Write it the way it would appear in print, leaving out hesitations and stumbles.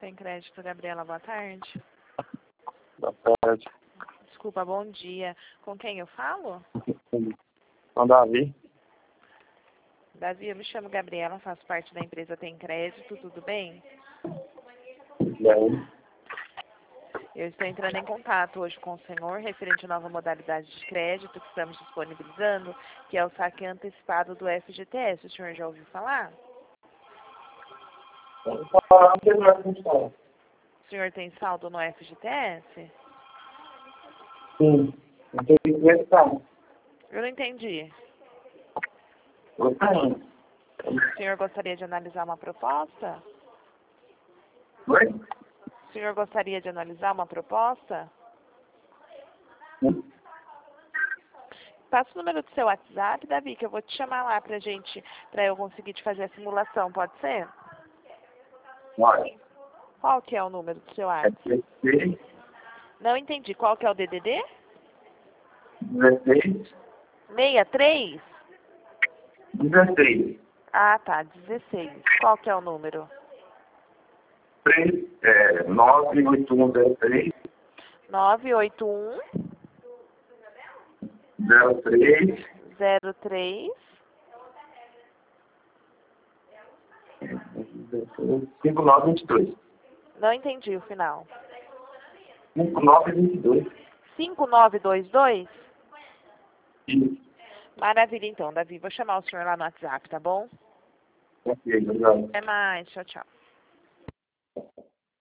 Tem crédito, Gabriela, boa tarde. Boa tarde. Desculpa, bom dia. Com quem eu falo? Com Davi. Davi, eu me chamo Gabriela, faço parte da empresa Tem Crédito, tudo bem? E aí? Eu estou entrando em contato hoje com o senhor referente à nova modalidade de crédito que estamos disponibilizando, que é o saque antecipado do FGTS. O senhor já ouviu falar? O senhor tem saldo no FGTS? Sim. Não tem questão. Eu não entendi. Eu tenho. O senhor gostaria de analisar uma proposta? Oi? O senhor gostaria de analisar uma proposta? Sim. Passa o número do seu WhatsApp, Davi, que eu vou te chamar lá pra eu conseguir te fazer a simulação, pode ser? Olha. Qual que é o número do seu É WhatsApp? 16, Não entendi. Qual que é o DDD? 16, 63? 16. Ah, tá, 16. Qual que é o número? 98103 981 03 03 5922. Não entendi o final. 5922. 5922? Isso. Maravilha, então, Davi. Vou chamar o senhor lá no WhatsApp, tá bom? Ok, obrigado. Até mais. Tchau, tchau.